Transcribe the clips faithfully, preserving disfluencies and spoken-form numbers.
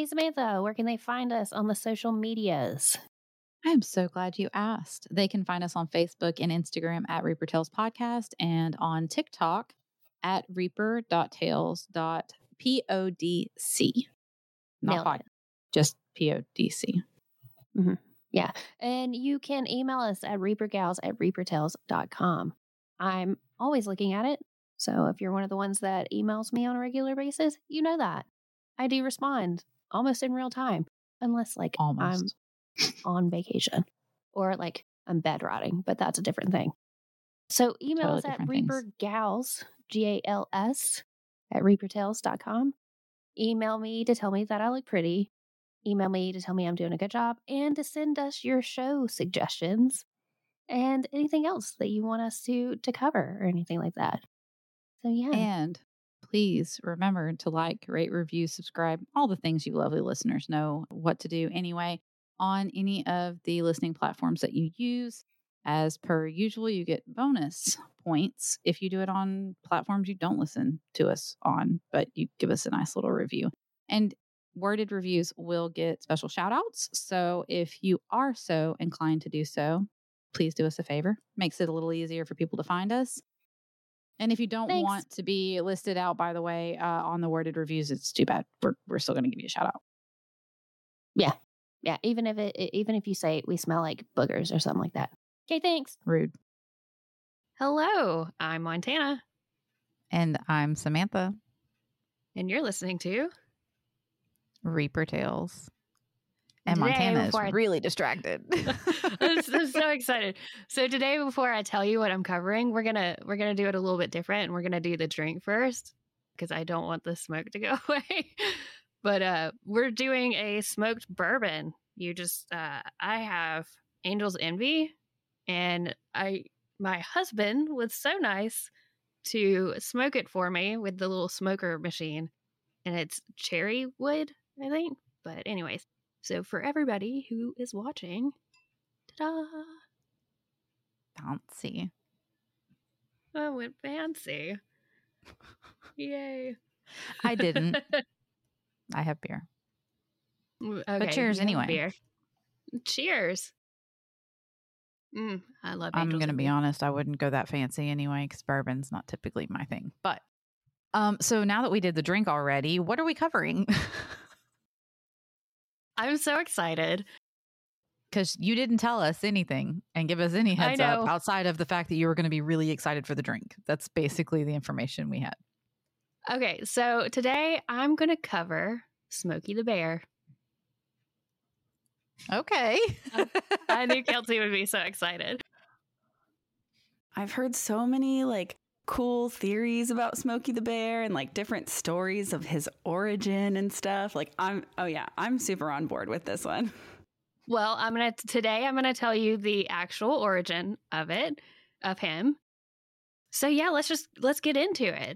Hey, Samantha, where can they find us on the social medias? I'm so glad you asked. They can find us on Facebook and Instagram at Reaper Tales Podcast and on TikTok at reaper dot tales dot podc. Not Nailed pod, it. just P O D C. Mm-hmm. Yeah. And you can email us at reapergals at reaper tales dot com. I'm always looking at it. So if you're one of the ones that emails me on a regular basis, you know that. I do respond almost in real time, unless like Almost. I'm on vacation or like I'm bed rotting, but that's a different thing. So email Totally us at different things. reapergals, G A L S, at reaper tales dot com. Email me to tell me that I look pretty. Email me to tell me I'm doing a good job and to send us your show suggestions and anything else that you want us to to cover or anything like that. So yeah. And please remember to like, rate, review, subscribe, all the things you lovely listeners know what to do anyway on any of the listening platforms that you use. As per usual, you get bonus points if you do it on platforms you don't listen to us on, but you give us a nice little review. And worded reviews will get special shout outs. So if you are so inclined to do so, please do us a favor. Makes it a little easier for people to find us. And if you don't Thanks. want to be listed out, by the way, uh, on the worded reviews, it's too bad. We're we're still going to give you a shout out. Yeah. Yeah. Even if it, even if you say we smell like boogers or something like that. Okay. Thanks. Rude. Hello, I'm Montana. And I'm Samantha. And you're listening to Reaper Tales. And Today, Montana is I... really distracted. I'm, I'm so excited. So today, before I tell you what I'm covering, we're gonna we're gonna do it a little bit different, and we're gonna do the drink first because I don't want the smoke to go away. But uh, we're doing a smoked bourbon. You just uh, I have Angel's Envy, and I my husband was so nice to smoke it for me with the little smoker machine, and it's cherry wood, I think. But anyways. So for everybody who is watching, ta-da! Fancy. I went fancy. Yay. I didn't. I have beer. Okay, but cheers anyway. Beer. Cheers. Mm, I love I'm going to be Envy. honest. I wouldn't go that fancy anyway because bourbon's not typically my thing. But um, so now that we did the drink already, what are we covering? I'm so excited. Because you didn't tell us anything and give us any heads up outside of the fact that you were going to be really excited for the drink. That's basically the information we had. Okay, so today I'm going to cover Smokey the Bear. Okay. I knew Kelsey would be so excited. I've heard so many like cool theories about Smokey the Bear and like different stories of his origin and stuff. Like I'm, oh yeah, I'm super on board with this one. Well, I'm going to, today I'm going to tell you the actual origin of it, of him. So yeah, let's just, let's get into it.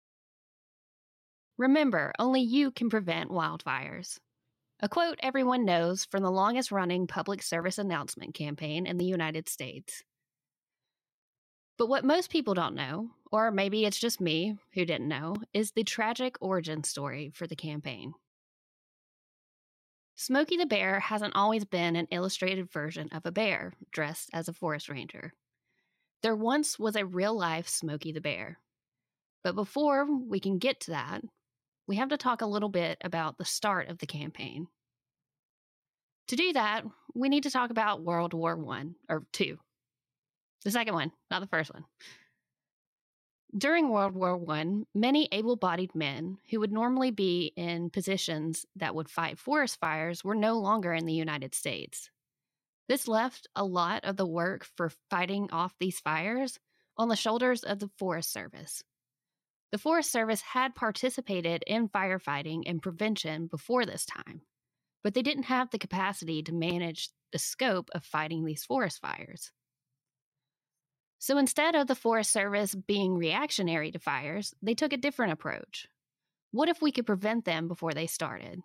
Remember, only you can prevent wildfires. A quote everyone knows from the longest running public service announcement campaign in the United States. But what most people don't know, or maybe it's just me who didn't know, is the tragic origin story for the campaign. Smokey the Bear hasn't always been an illustrated version of a bear dressed as a forest ranger. There once was a real-life Smokey the Bear. But before we can get to that, we have to talk a little bit about the start of the campaign. To do that, we need to talk about World War One, or Two. The second one, not the first one. During World War One, many able-bodied men who would normally be in positions that would fight forest fires were no longer in the United States. This left a lot of the work for fighting off these fires on the shoulders of the Forest Service. The Forest Service had participated in firefighting and prevention before this time, but they didn't have the capacity to manage the scope of fighting these forest fires. So instead of the Forest Service being reactionary to fires, they took a different approach. What if we could prevent them before they started?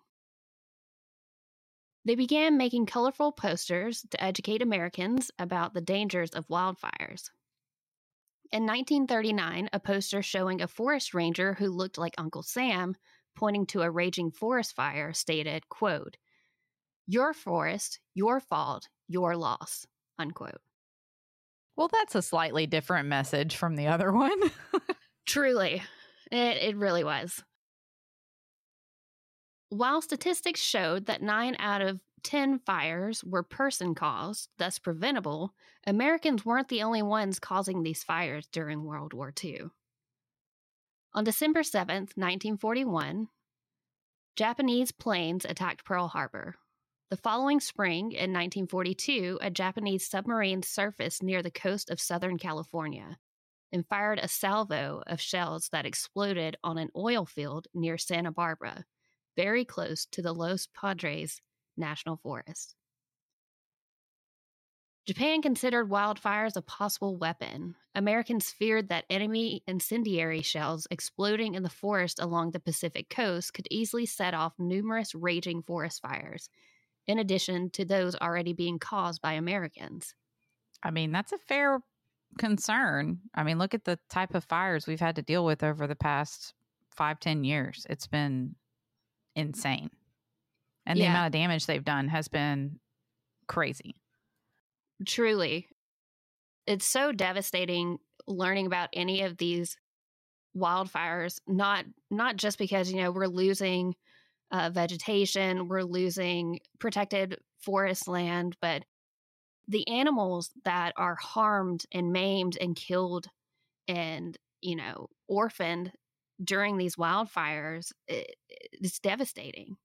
They began making colorful posters to educate Americans about the dangers of wildfires. In nineteen thirty-nine, a poster showing a forest ranger who looked like Uncle Sam pointing to a raging forest fire, stated, quote, "Your forest, your fault, your loss," unquote. Well, that's a slightly different message from the other one. Truly, it, it really was. While statistics showed that nine out of ten fires were person-caused, thus preventable, Americans weren't the only ones causing these fires during World War Two. On December seventh, nineteen forty-one, Japanese planes attacked Pearl Harbor. The following spring, in nineteen forty-two, a Japanese submarine surfaced near the coast of Southern California and fired a salvo of shells that exploded on an oil field near Santa Barbara, very close to the Los Padres National Forest. Japan considered wildfires a possible weapon. Americans feared that enemy incendiary shells exploding in the forest along the Pacific coast could easily set off numerous raging forest fires, in addition to those already being caused by Americans. I mean, that's a fair concern. I mean, look at the type of fires we've had to deal with over the past five, ten years. It's been insane. And the Yeah. amount of damage they've done has been crazy. Truly. It's so devastating learning about any of these wildfires, not not just because, you know, we're losing uh, vegetation, we're losing protected forest land, but the animals that are harmed and maimed and killed and, you know, orphaned during these wildfires, it, it's devastating.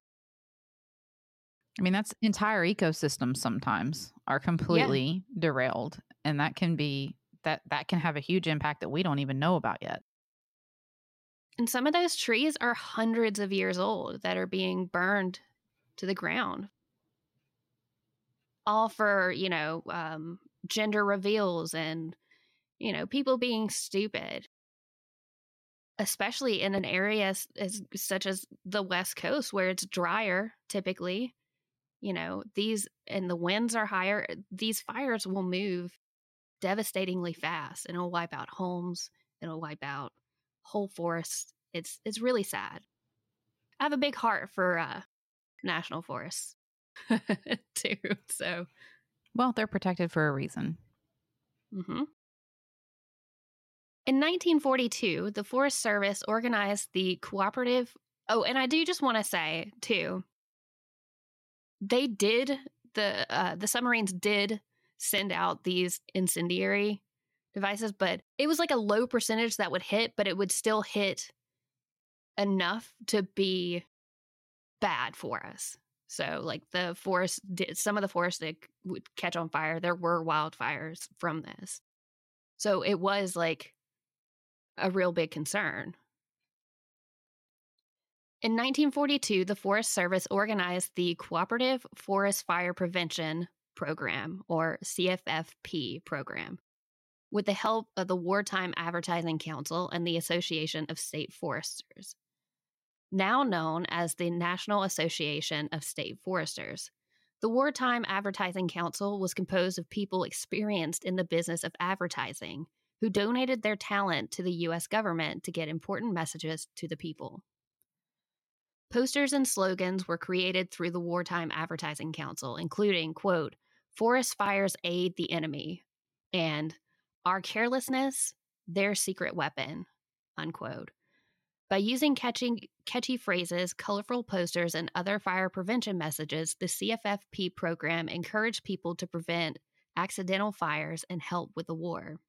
I mean, that's entire ecosystems sometimes are completely yeah. derailed. And that can be, that, that can have a huge impact that we don't even know about yet. And some of those trees are hundreds of years old that are being burned to the ground. All for, you know, um, gender reveals and, you know, people being stupid. Especially in an area as, as such as the West Coast where it's drier typically. You know, these, and the winds are higher, these fires will move devastatingly fast and it'll wipe out homes, it'll wipe out whole forests. It's it's really sad. I have a big heart for uh, national forests too, so. Well, they're protected for a reason. Mm-hmm. In nineteen forty-two, the Forest Service organized the cooperative, oh, and I do just want to say too, they did, the uh, the submarines did send out these incendiary devices, but it was like a low percentage that would hit, but it would still hit enough to be bad for us. So like the forest, did, some of the forest that would catch on fire, there were wildfires from this. So it was like a real big concern. In nineteen forty-two, the Forest Service organized the Cooperative Forest Fire Prevention Program, or C F F P program, with the help of the Wartime Advertising Council and the Association of State Foresters, now known as the National Association of State Foresters. The Wartime Advertising Council was composed of people experienced in the business of advertising who donated their talent to the U S government to get important messages to the people. Posters and slogans were created through the Wartime Advertising Council, including, quote, "Forest fires aid the enemy," and "Our carelessness, their secret weapon," unquote. By using catchy, catchy phrases, colorful posters, and other fire prevention messages, the C F F P program encouraged people to prevent accidental fires and help with the war.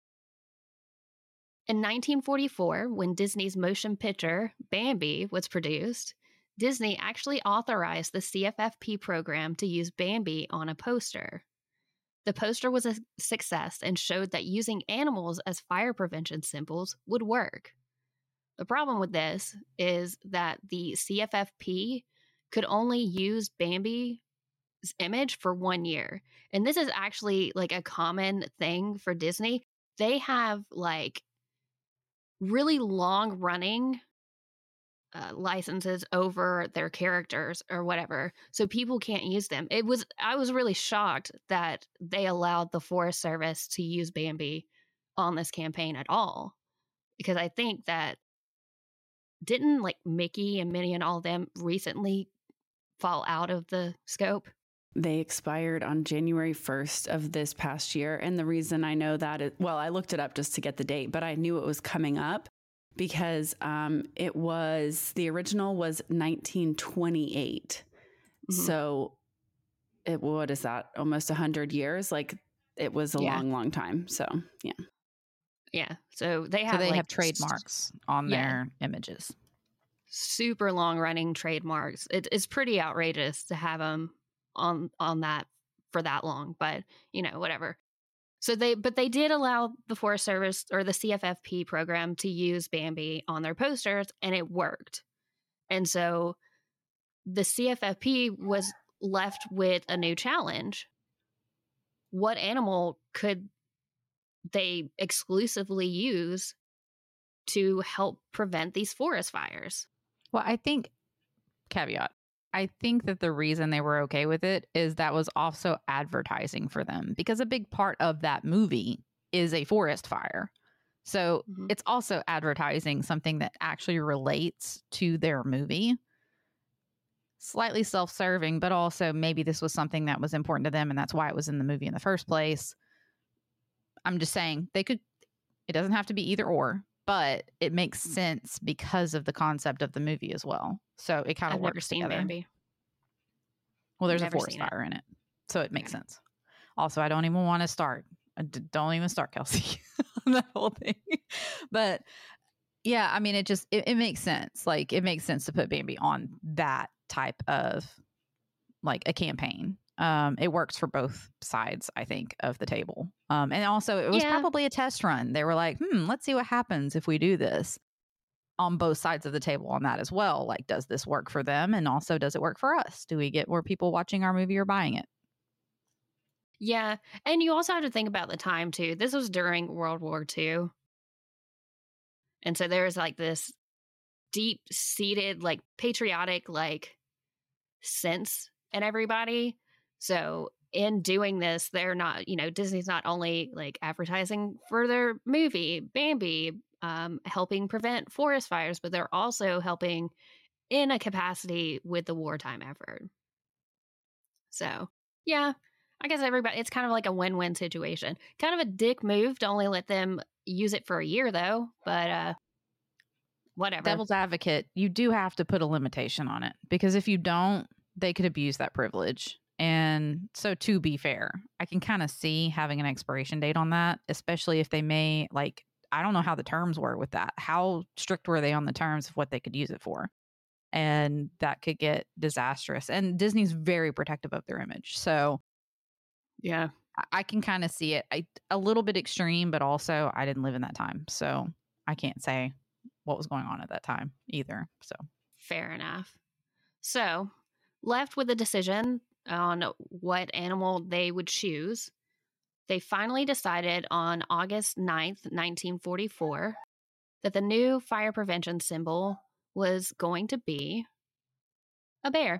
In nineteen forty-four, when Disney's motion picture, Bambi, was produced, Disney actually authorized the C F F P program to use Bambi on a poster. The poster was a success and showed that using animals as fire prevention symbols would work. The problem with this is that the C F F P could only use Bambi's image for one year. And this is actually like a common thing for Disney. They have like really long running uh, licenses over their characters or whatever, so people can't use them. It was, I was really shocked that they allowed the Forest Service to use Bambi on this campaign at all, because I think that didn't like Mickey and Minnie and all of them recently fall out of the scope? They expired on January first of this past year. And the reason I know that is, well, I looked it up just to get the date, but I knew it was coming up because um, it was, the original was nineteen twenty-eight. Mm-hmm. So it, what is that? Almost one hundred years? Like it was a yeah. long, long time. So, yeah. Yeah. So they have, so they like, have trademarks on yeah. their images. Super long running trademarks. It, it's pretty outrageous to have them on on that for that long, but you know, whatever. So they but they did allow the Forest Service or the C F F P program to use Bambi on their posters, and it worked. And so the C F F P was left with a new challenge. What animal could they exclusively use to help prevent these forest fires? Well, I think, caveat, I think that the reason they were okay with it is that was also advertising for them, because a big part of that movie is a forest fire. So mm-hmm. it's also advertising something that actually relates to their movie. Slightly self-serving, but also maybe this was something that was important to them and that's why it was in the movie in the first place. I'm just saying they could, it doesn't have to be either or, but it makes sense because of the concept of the movie as well. So it kind of I've works never seen together. Bambi. Well, there's Never a forest fire it. in it. So it makes Okay. sense. Also, I don't even want to start. I d- don't even start, Kelsey, on that whole thing. But yeah, I mean, it just, it, it makes sense. Like, it makes sense to put Bambi on that type of, like, a campaign. Um, it works for both sides, I think, of the table. Um, and also, it was Yeah. probably a test run. They were like, hmm, let's see what happens if we do this on both sides of the table on that as well. Like, does this work for them? And also, does it work for us? Do we get more people watching our movie or buying it? Yeah. And you also have to think about the time, too. This was during World War Two. And so there's like this deep-seated, like, patriotic, like, sense in everybody. So in doing this, they're not, you know, Disney's not only like advertising for their movie, Bambi, um, helping prevent forest fires, but they're also helping in a capacity with the wartime effort. So, yeah, I guess everybody, it's kind of like a win-win situation. Kind of a dick move to only let them use it for a year, though, but uh, whatever. Devil's advocate, you do have to put a limitation on it, because if you don't, they could abuse that privilege. And so, to be fair, I can kind of see having an expiration date on that, especially if they may, like, I don't know how the terms were with that. How strict were they on the terms of what they could use it for? And that could get disastrous. And Disney's very protective of their image. So, yeah, I, I can kind of see it. I, a little bit extreme, but also I didn't live in that time. So, I can't say what was going on at that time either. So, fair enough. So, left with a decision on what animal they would choose, they finally decided on August ninth, nineteen forty-four, that the new fire prevention symbol was going to be a bear.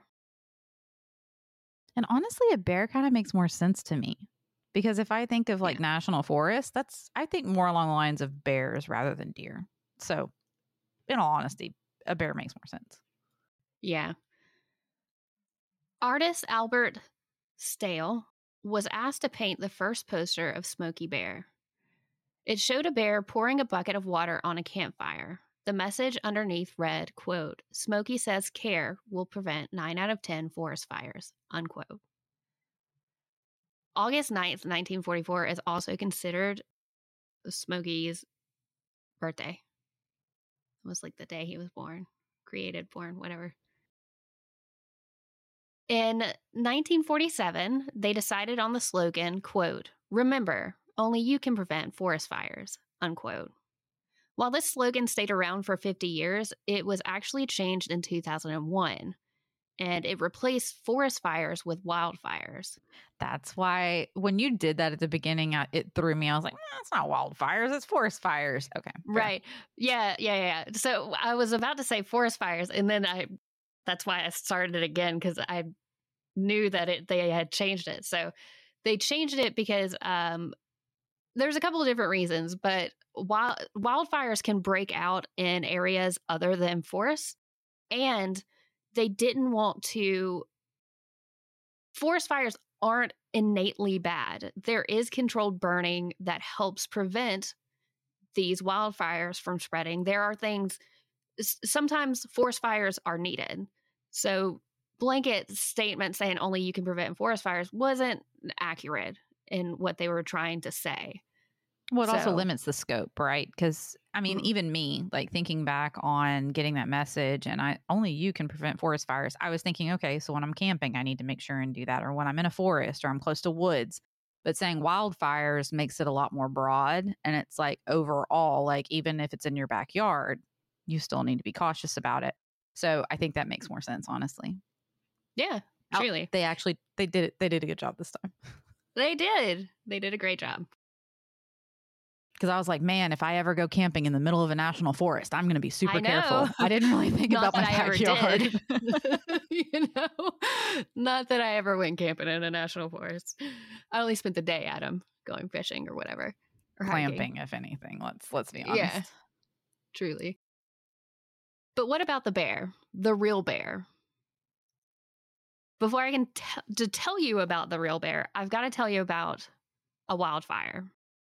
And honestly, a bear kind of makes more sense to me, because if I think of like yeah. national forest, that's, I think more along the lines of bears rather than deer. So in all honesty, a bear makes more sense. Yeah. Artist Albert Stale was asked to paint the first poster of Smokey Bear. It showed a bear pouring a bucket of water on a campfire. The message underneath read, quote, "Smokey says care will prevent nine out of ten forest fires," unquote. August ninth, nineteen forty-four is also considered Smokey's birthday. It was like the day he was born, created, born, whatever. In nineteen forty-seven, they decided on the slogan, quote, "Remember, only you can prevent forest fires," unquote. While this slogan stayed around for fifty years, it was actually changed in two thousand one, and it replaced forest fires with wildfires. That's why when you did that at the beginning, it threw me. I was like, eh, it's not wildfires, it's forest fires. Okay. Fair. Right. Yeah, yeah, yeah. So I was about to say forest fires, and then I, that's why I started it again, because I knew that it they had changed it. So they changed it because um, there's a couple of different reasons, but wild, wildfires can break out in areas other than forests, and they didn't want to. Forest fires aren't innately bad. There is controlled burning that helps prevent these wildfires from spreading. There are things, sometimes forest fires are needed. So blanket statement saying only you can prevent forest fires wasn't accurate in what they were trying to say. Well, it So- also limits the scope, right? Because, I mean, Mhm. even me, like thinking back on getting that message and I only you can prevent forest fires. I was thinking, okay, so when I'm camping, I need to make sure and do that. Or when I'm in a forest or I'm close to woods. But saying wildfires makes it a lot more broad. And it's like overall, like even if it's in your backyard, you still need to be cautious about it. So I think that makes more sense, honestly. Yeah, Out- truly. They actually, they did it. They did a good job this time. They did. They did a great job. Because I was like, man, if I ever go camping in the middle of a national forest, I'm going to be super I know. careful. I didn't really think Not about my that I ever backyard. did. You know, not that I ever went camping in a national forest. I only spent the day at them going fishing or whatever, or hiking. Clamping, if anything. Let's let's be honest. Yeah, truly. But what about the bear, the real bear? Before I can t- to tell you about the real bear, I've got to tell you about a wildfire.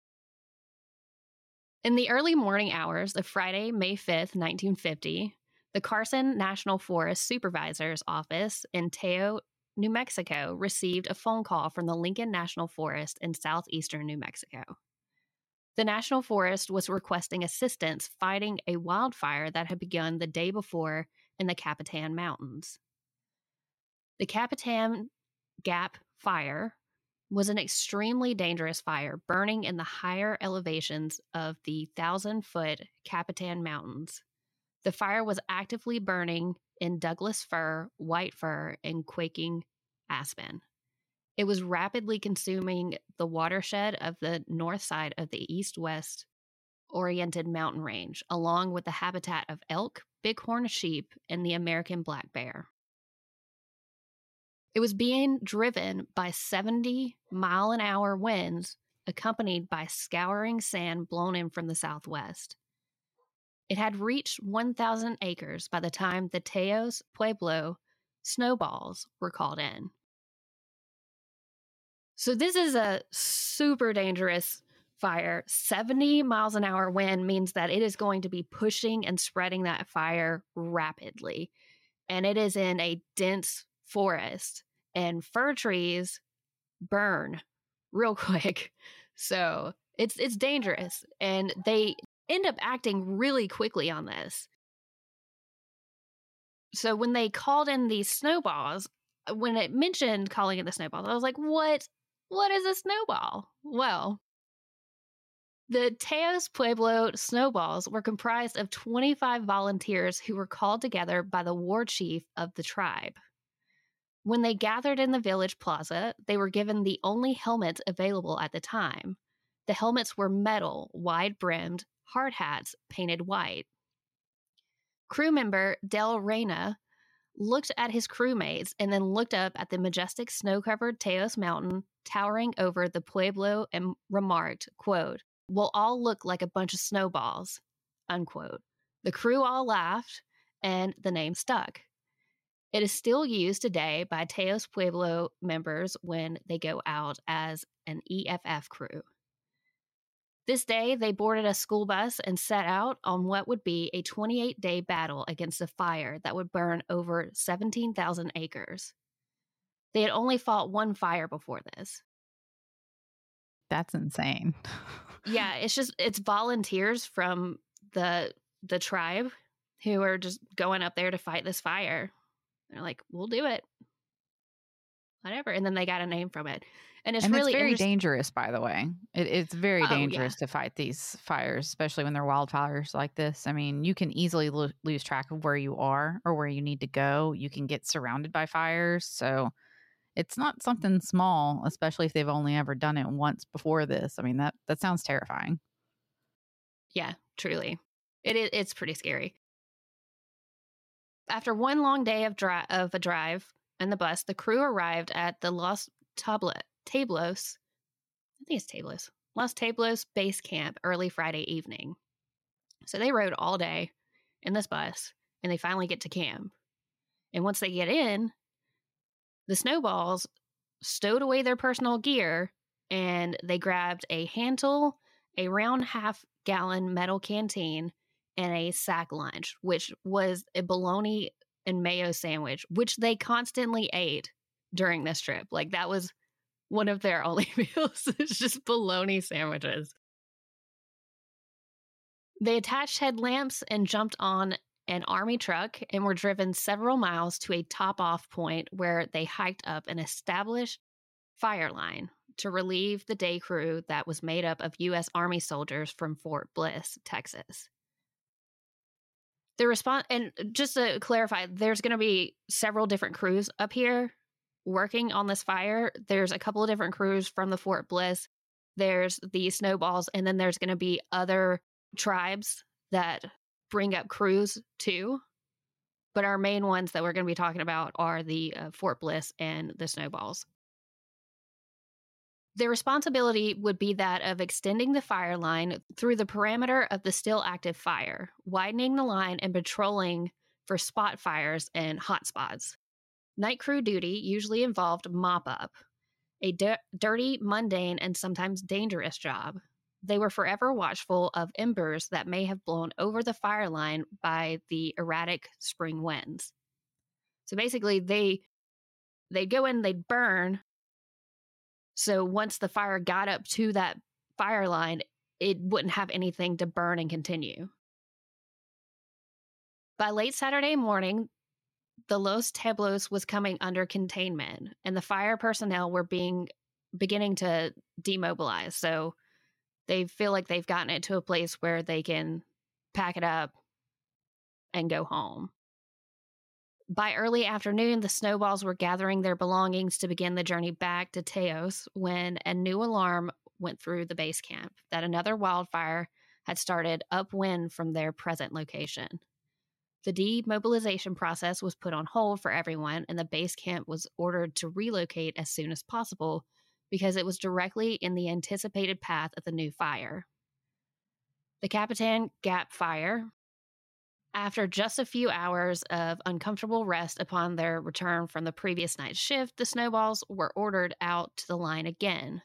In the early morning hours of Friday, May fifth, nineteen fifty, the Carson National Forest Supervisor's Office in Taos, New Mexico, received a phone call from the Lincoln National Forest in southeastern New Mexico. The National Forest was requesting assistance fighting a wildfire that had begun the day before in the Capitan Mountains. The Capitan Gap Fire was an extremely dangerous fire burning in the higher elevations of the thousand-foot Capitan Mountains. The fire was actively burning in Douglas fir, white fir, and quaking aspen. It was rapidly consuming the watershed of the north side of the east-west oriented mountain range, along with the habitat of elk, bighorn sheep, and the American black bear. It was being driven by seventy mile an hour winds, accompanied by scouring sand blown in from the southwest. It had reached one thousand acres by the time the Taos Pueblo snowballs were called in. So this is a super dangerous fire. seventy miles an hour wind means that it is going to be pushing and spreading that fire rapidly. And it is in a dense forest, and fir trees burn real quick. So it's it's dangerous, and they end up acting really quickly on this. So when they called in these snowballs, when it mentioned calling in the snowballs, I was like, what? What is a snowball? Well, the Taos Pueblo snowballs were comprised of twenty-five volunteers who were called together by the war chief of the tribe. When they gathered in the village plaza, they were given the only helmets available at the time. The helmets were metal, wide-brimmed, hard hats painted white. Crew member Del Reyna looked at his crewmates and then looked up at the majestic snow-covered Taos Mountain towering over the Pueblo and remarked, quote, "We'll all look like a bunch of snowballs," unquote. The crew all laughed, and the name stuck. It is still used today by Taos Pueblo members when they go out as an E F F crew. This day, they boarded a school bus and set out on what would be a twenty-eight day battle against a fire that would burn over seventeen thousand acres. They had only fought one fire before this. That's insane. Yeah, it's just, it's volunteers from the the tribe who are just going up there to fight this fire. They're like, we'll do it. Whatever. And then they got a name from it. And it's and really it's very interest- dangerous, by the way. It, it's very Oh, yeah. dangerous to fight these fires, especially when they're wildfires like this. I mean, you can easily lo- lose track of where you are or where you need to go. You can get surrounded by fires. So it's not something small, especially if they've only ever done it once before this. I mean, that, that sounds terrifying. Yeah, truly. It is, it's pretty scary. After one long day of, dri- of a drive and the bus, the crew arrived at the Los Tabla- Tablos. I think it's Tablos. Los Tablos base camp early Friday evening. So they rode all day in this bus, and they finally get to camp. And once they get in, the Snowballs stowed away their personal gear, and they grabbed a hand tool, a round half-gallon metal canteen, and a sack lunch, which was a bologna and mayo sandwich, which they constantly ate during this trip. Like, that was one of their only meals. It's just bologna sandwiches. They attached headlamps and jumped on an army truck and were driven several miles to a top-off point where they hiked up an established fire line to relieve the day crew that was made up of U S Army soldiers from Fort Bliss, Texas. The response, and just to clarify, there's going to be several different crews up here working on this fire. There's a couple of different crews from the Fort Bliss. There's the Snowballs, and then there's going to be other tribes that bring up crews too. But our main ones that we're going to be talking about are the uh, Fort Bliss and the Snowballs. Their responsibility would be that of extending the fire line through the perimeter of the still active fire, widening the line and patrolling for spot fires and hot spots. Night crew duty usually involved mop-up, a di- dirty, mundane, and sometimes dangerous job. They were forever watchful of embers that may have blown over the fire line by the erratic spring winds. So basically, they, they'd go in, they'd burn. So once the fire got up to that fire line, it wouldn't have anything to burn and continue. By late Saturday morning, the Los Tablos was coming under containment, and the fire personnel were being beginning to demobilize. So they feel like they've gotten it to a place where they can pack it up and go home. By early afternoon, the Snowballs were gathering their belongings to begin the journey back to Teos when a new alarm went through the base camp that another wildfire had started upwind from their present location. The demobilization process was put on hold for everyone, and the base camp was ordered to relocate as soon as possible because it was directly in the anticipated path of the new fire. The Capitan Gap Fire, after just a few hours of uncomfortable rest upon their return from the previous night's shift, the Snowballs were ordered out to the line again.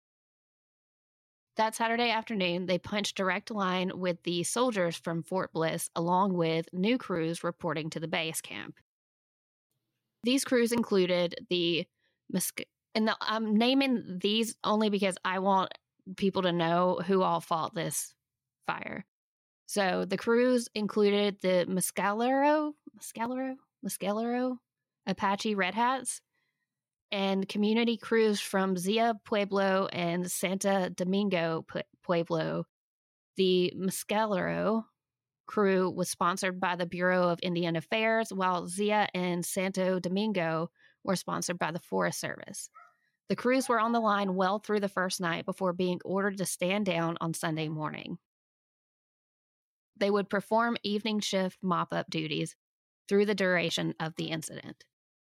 That Saturday afternoon, they punched direct line with the soldiers from Fort Bliss, along with new crews reporting to the base camp. These crews included the Musk- and the, I'm naming these only because I want people to know who all fought this fire. So the crews included the Mescalero, Mescalero, Mescalero Apache Red Hats, and community crews from Zia Pueblo and Santa Domingo Pueblo. The Mescalero crew was sponsored by the Bureau of Indian Affairs, while Zia and Santo Domingo were sponsored by the Forest Service. The crews were on the line well through the first night before being ordered to stand down on Sunday morning. They would perform evening shift mop-up duties through the duration of the incident.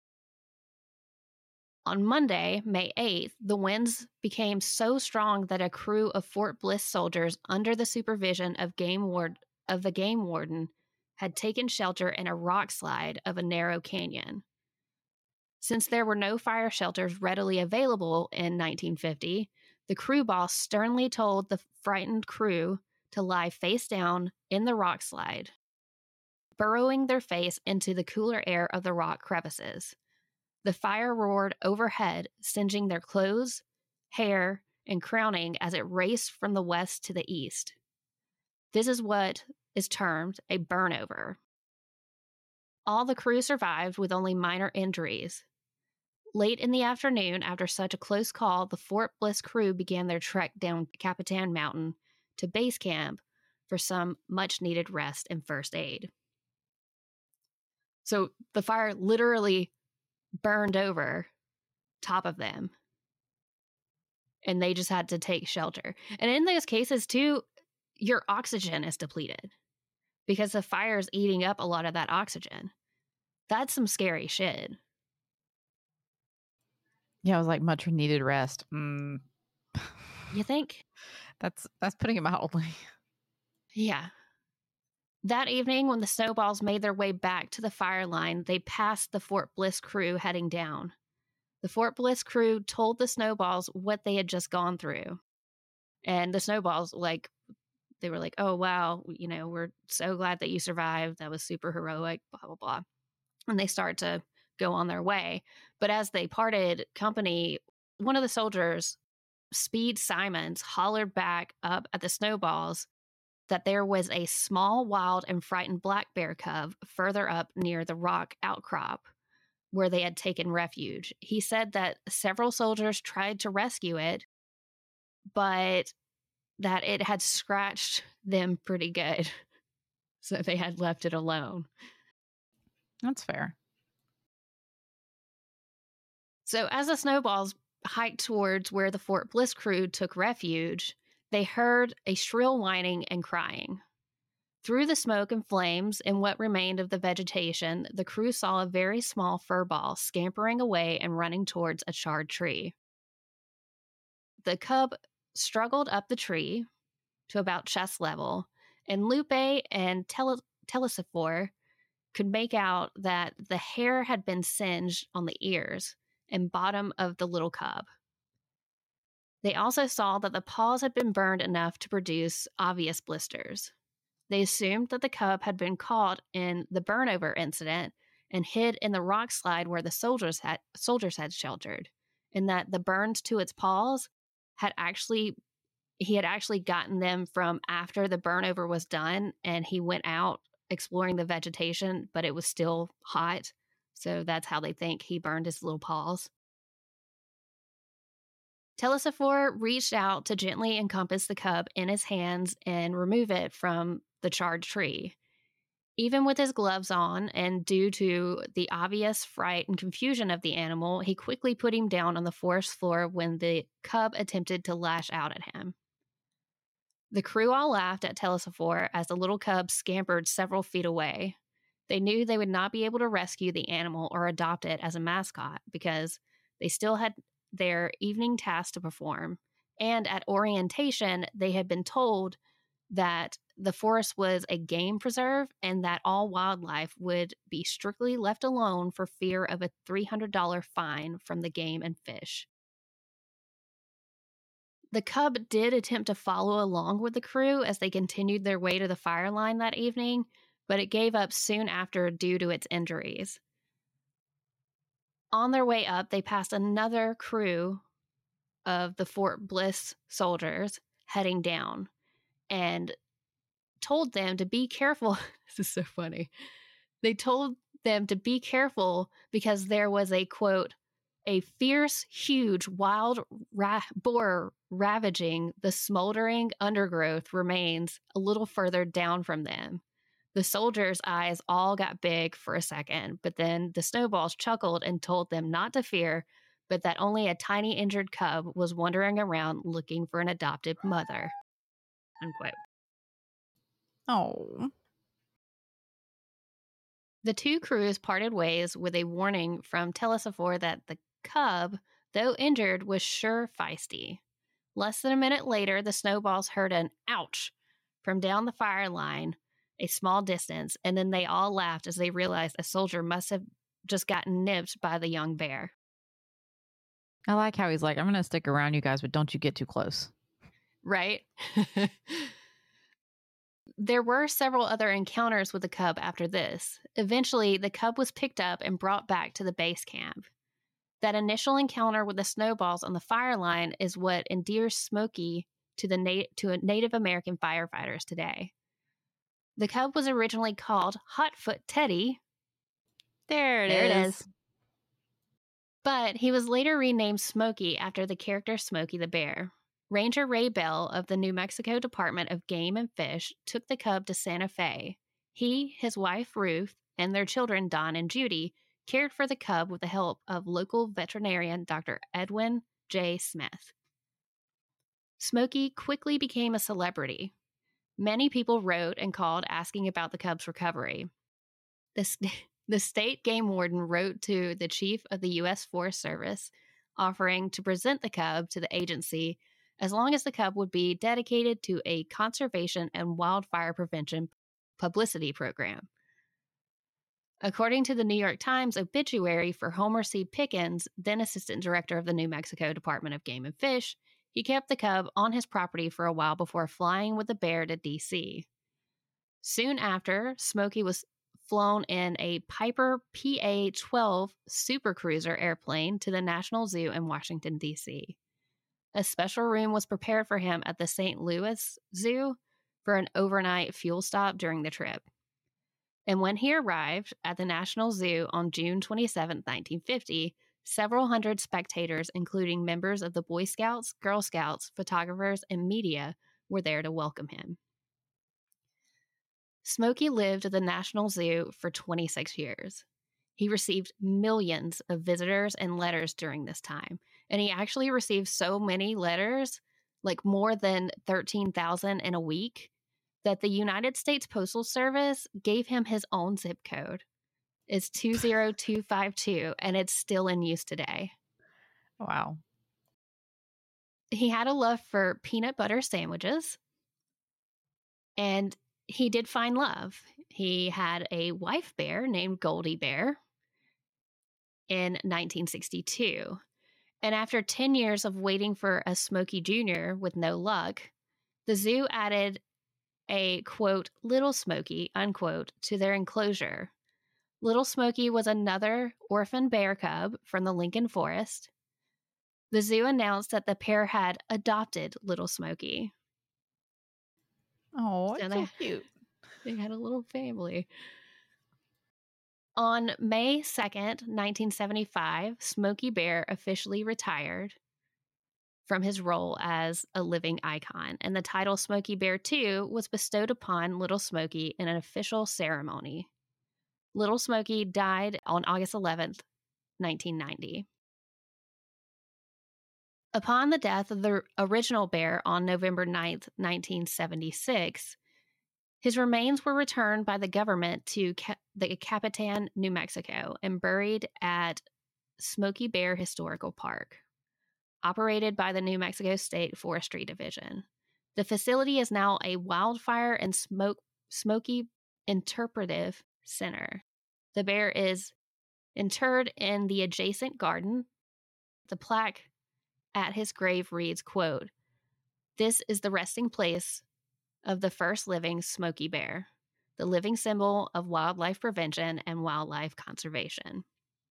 On Monday, May eighth, the winds became so strong that a crew of Fort Bliss soldiers under the supervision of game ward of the game warden had taken shelter in a rock slide of a narrow canyon. Since there were no fire shelters readily available in nineteen fifty, the crew boss sternly told the frightened crew to lie face down in the rock slide, burrowing their face into the cooler air of the rock crevices. The fire roared overhead, singeing their clothes, hair, and crowning as it raced from the west to the east. This is what is termed a burnover. All the crew survived with only minor injuries. Late in the afternoon, after such a close call, the Fort Bliss crew began their trek down Capitan Mountain to base camp for some much-needed rest and first aid. So the fire literally burned over top of them, and they just had to take shelter. And in those cases, too, your oxygen is depleted because the fire is eating up a lot of that oxygen. That's some scary shit. Yeah, it was like much needed rest. Mm. You think? That's that's putting it mildly. Yeah. That evening, when the Snowballs made their way back to the fire line, they passed the Fort Bliss crew heading down. The Fort Bliss crew told the Snowballs what they had just gone through. And the Snowballs, like, they were like, oh, wow, you know, we're so glad that you survived. That was super heroic, blah, blah, blah. And they start to go on their way. But as they parted company, one of the soldiers, Speed Simons, hollered back up at the Snowballs that there was a small, wild, and frightened black bear cub further up near the rock outcrop where they had taken refuge. He said that several soldiers tried to rescue it, but that it had scratched them pretty good. So they had left it alone. That's fair. So as the Snowballs hiked towards where the Fort Bliss crew took refuge, they heard a shrill whining and crying. Through the smoke and flames and what remained of the vegetation, the crew saw a very small fur ball scampering away and running towards a charred tree. The cub struggled up the tree to about chest level, and Lupe and Tel- Telesiphore could make out that the hair had been singed on the ears and bottom of the little cub. They also saw that the paws had been burned enough to produce obvious blisters. They assumed that the cub had been caught in the burnover incident and hid in the rock slide where the soldiers had soldiers had sheltered, and that the burns to its paws had actually he had actually gotten them from after the burnover was done, and he went out exploring the vegetation, but it was still hot, so that's how they think he burned his little paws. Telesiphore reached out to gently encompass the cub in his hands and remove it from the charred tree. Even with his gloves on, and due to the obvious fright and confusion of the animal, he quickly put him down on the forest floor when the cub attempted to lash out at him. The crew all laughed at Telesiphore as the little cub scampered several feet away. They knew they would not be able to rescue the animal or adopt it as a mascot because they still had their evening task to perform, and at orientation, they had been told that the forest was a game preserve and that all wildlife would be strictly left alone for fear of a three hundred dollars fine from the Game and Fish. The cub did attempt to follow along with the crew as they continued their way to the fire line that evening, but it gave up soon after due to its injuries. On their way up, they passed another crew of the Fort Bliss soldiers heading down and told them to be careful. This is so funny. They told them to be careful because there was a, quote, a fierce, huge, wild ra- boar ravaging the smoldering undergrowth remains a little further down from them. The soldiers' eyes all got big for a second, but then the Snowballs chuckled and told them not to fear, but that only a tiny injured cub was wandering around looking for an adopted mother. Unquote. Oh. The two crews parted ways with a warning from Telesiphore that the cub, though injured, was sure feisty. Less than a minute later, the Snowballs heard an ouch from down the fire line a small distance, and then they all laughed as they realized a soldier must have just gotten nipped by the young bear. I like how he's like, I'm going to stick around you guys, but don't you get too close. Right? There were several other encounters with the cub after this. Eventually, the cub was picked up and brought back to the base camp. That initial encounter with the Snowballs on the fire line is what endears Smokey to the na- to Native American firefighters today. The cub was originally called Hotfoot Teddy. There it there is. It is. But he was later renamed Smokey after the character Smokey the Bear. Ranger Ray Bell of the New Mexico Department of Game and Fish took the cub to Santa Fe. He, his wife Ruth, and their children Don and Judy cared for the cub with the help of local veterinarian Doctor Edwin J. Smith. Smokey quickly became a celebrity. Many people wrote and called asking about the cub's recovery. The, st- the state game warden wrote to the chief of the U S Forest Service offering to present the cub to the agency as long as the cub would be dedicated to a conservation and wildfire prevention publicity program. According to the New York Times obituary for Homer C. Pickens, then assistant director of the New Mexico Department of Game and Fish, he kept the cub on his property for a while before flying with the bear to D C. Soon after, Smokey was flown in a Piper P A twelve Super Cruiser airplane to the National Zoo in Washington, D C. A special room was prepared for him at the Saint Louis Zoo for an overnight fuel stop during the trip. And when he arrived at the National Zoo on June twenty-seventh, nineteen fifty, several hundred spectators, including members of the Boy Scouts, Girl Scouts, photographers, and media, were there to welcome him. Smokey lived at the National Zoo for twenty-six years. He received millions of visitors and letters during this time, and he actually received so many letters, like more than thirteen thousand in a week, that the United States Postal Service gave him his own zip code. It's two zero two five two, and it's still in use today. Wow. He had a love for peanut butter sandwiches, and he did find love. He had a wife bear named Goldie Bear in nineteen sixty-two. And after ten years of waiting for a Smokey Junior with no luck, the zoo added a, quote, little Smokey, unquote, to their enclosure. Little Smokey was another orphan bear cub from the Lincoln Forest. The zoo announced that the pair had adopted Little Smokey. Oh, So it's they, so cute. They had a little family. On May second, nineteen seventy-five, Smokey Bear officially retired from his role as a living icon, and the title Smokey Bear two was bestowed upon Little Smokey in an official ceremony. Little Smokey died on August eleventh, nineteen ninety. Upon the death of the original bear on November ninth, nineteen seventy-six, his remains were returned by the government to Ca- the Capitan, New Mexico, and buried at Smokey Bear Historical Park, operated by the New Mexico State Forestry Division. The facility is now a wildfire and smoke Smokey interpretive center. The bear is interred in the adjacent garden. The plaque at his grave reads, quote, "This is the resting place of the first living Smokey Bear, the living symbol of wildlife prevention and wildlife conservation."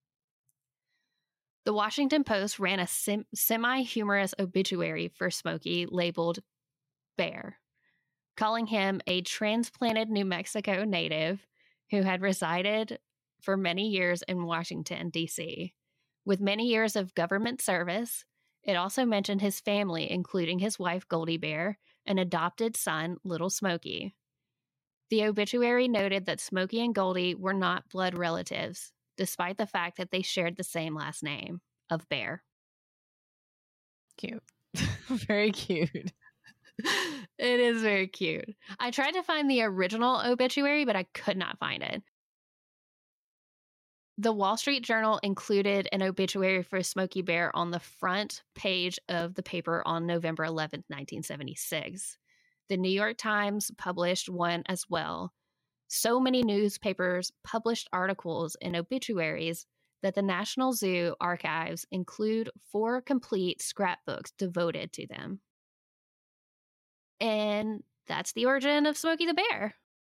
The Washington Post ran a sim- semi-humorous obituary for Smokey labeled Bear, calling him a transplanted New Mexico native who had resided for many years in Washington, D C. With many years of government service, it also mentioned his family, including his wife Goldie Bear, and adopted son Little Smokey. The obituary noted that Smokey and Goldie were not blood relatives, despite the fact that they shared the same last name of Bear. Cute. Very cute. It is very cute. I tried to find the original obituary, but I could not find it. The Wall Street Journal included an obituary for Smokey Bear on the front page of the paper on November eleventh, nineteen seventy-six. The New York Times published one as well. So many newspapers published articles and obituaries that the National Zoo archives include four complete scrapbooks devoted to them. And that's the origin of Smokey the Bear.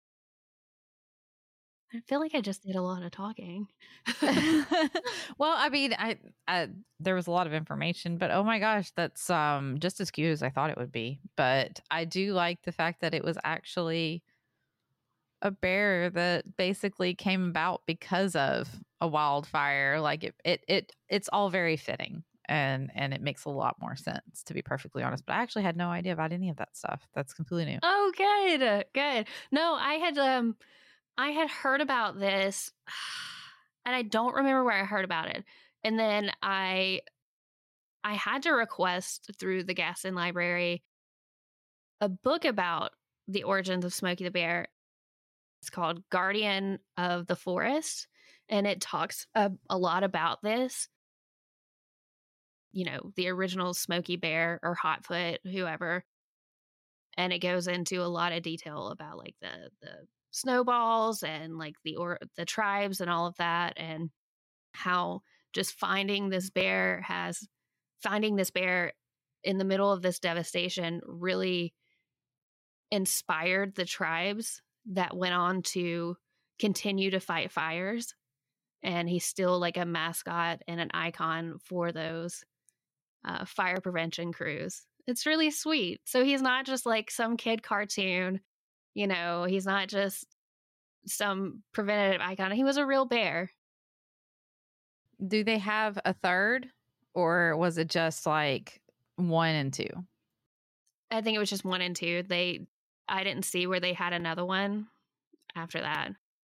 I feel like I just did a lot of talking. Well, I mean, I, I there was a lot of information, but oh my gosh, that's um just as cute as I thought it would be. But I do like the fact that it was actually a bear that basically came about because of a wildfire. Like it, it, it it's all very fitting, and and it makes a lot more sense, to be perfectly honest. But I actually had no idea about any of that stuff. That's completely new. Oh, good, good. No, I had um. I had heard about this, and I don't remember where I heard about it. And then I I had to request through the Gaston Library a book about the origins of Smokey the Bear. It's called Guardian of the Forest, and it talks a, a lot about this. you know, the original Smokey Bear or Hotfoot, whoever. And it goes into a lot of detail about like the the snowballs and like the or the tribes and all of that, and how just finding this bear has finding this bear in the middle of this devastation really inspired the tribes that went on to continue to fight fires. And he's still like a mascot and an icon for those uh, fire prevention crews. It's really sweet. So he's not just like some kid cartoon, you know, he's not just some preventative icon. He was a real bear. Do they have a third, or was it just like one and two? I think it was just one and two. They, I didn't see where they had another one after that.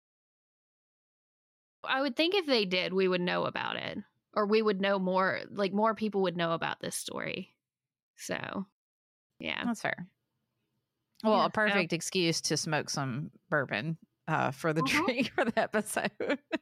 I would think if they did, we would know about it, or we would know more, like more people would know about this story. So, yeah. That's fair. Well, Yeah, a perfect excuse to smoke some bourbon uh, for the Uh-huh. drink for the episode.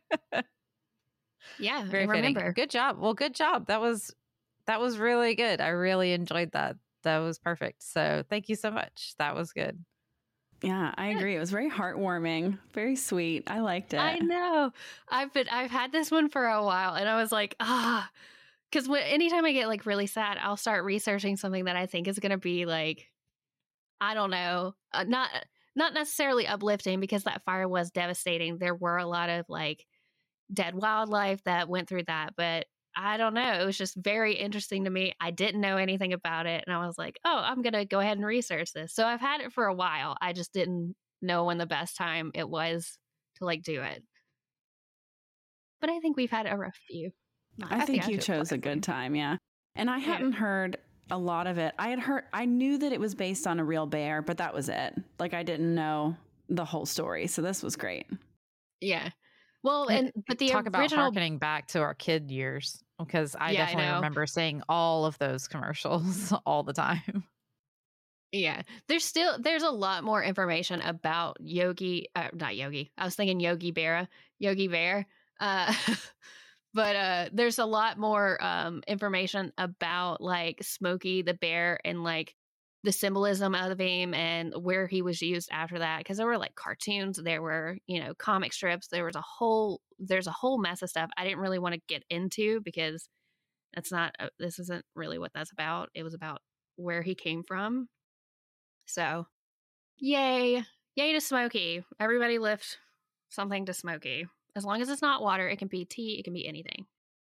Yeah, Very and fitting. remember. Good job. Well, good job. That was that was really good. I really enjoyed that. That was perfect. So thank you so much. That was good. Yeah, I agree. It was very heartwarming, very sweet. I liked it. I know. I've been I've had this one for a while, and I was like, ah, because anytime I get like really sad, I'll start researching something that I think is going to be like, I don't know, uh, not not necessarily uplifting, because that fire was devastating. There were a lot of like dead wildlife that went through that, but I don't know. It was just very interesting to me. I didn't know anything about it, and I was like, oh, I'm going to go ahead and research this. So I've had it for a while. I just didn't know when the best time it was to like do it. But I think we've had a rough few. No, I, think I you did chose a quietly. good time, yeah. And I Yeah. hadn't heard a lot of it. I had heard, I knew that it was based on a real bear, but that was it. Like I didn't know the whole story. So this was great. Yeah. Well, and but the Talk about original, harkening back to our kid years, because I Yeah, I definitely know. remember seeing all of those commercials all the time. yeah, there's still there's a lot more information about Yogi, uh, not Yogi. I was thinking Yogi Berra, Yogi Bear. Uh, but uh, there's a lot more um, information about like Smokey the Bear and like the symbolism of him and where he was used after that. Because there were like cartoons, there were, you know, comic strips. There was a whole there's a whole mess of stuff I didn't really want to get into, because that's not uh, this isn't really what that's about. It was about where he came from. So, yay. Yay to Smokey. Everybody lift something to Smokey. As long as it's not water, it can be tea, it can be anything.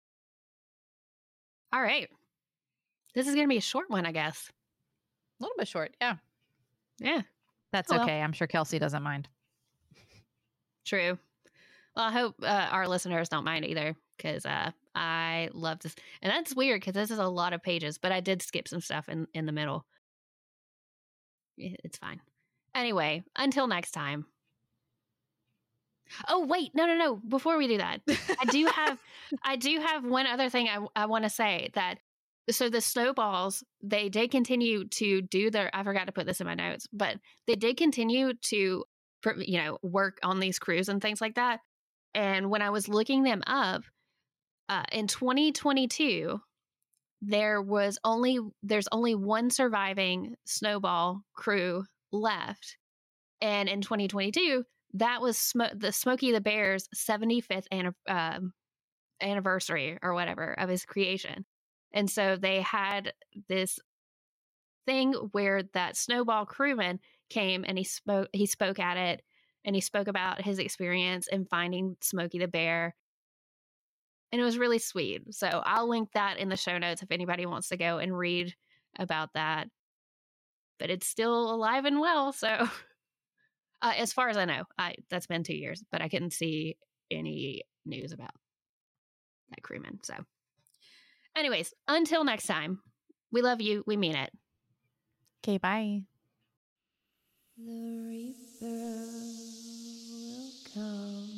All right. This is going to be a short one, I guess. A little bit short, yeah. Yeah, That's Oh, well. okay. I'm sure Kelsey doesn't mind. true. Well, I hope uh, our listeners don't mind either, because uh, I love this. And that's weird, because this is a lot of pages, but I did skip some stuff in, in the middle. It's fine. Anyway, until next time. Oh, wait, no, no, no. Before we do that, I do have, I do have one other thing I, I want to say that, so the snowballs, they did continue to do their, I forgot to put this in my notes, but they did continue to, you know, work on these crews and things like that. And when I was looking them up, uh, in twenty twenty-two, there was only, there's only one surviving snowball crew left. And in twenty twenty-two, that was Sm- the Smokey the Bear's seventy-fifth an- um, anniversary or whatever of his creation. And so they had this thing where that snowball crewman came and he spoke he spoke at it, and he spoke about his experience in finding Smokey the Bear. And it was really sweet. So I'll link that in the show notes if anybody wants to go and read about that. But it's still alive and well, so Uh, as far as I know, I that's been two years, but I couldn't see any news about that crewman. So, anyways, until next time, we love you. We mean it. Okay, bye. The Reaper will come.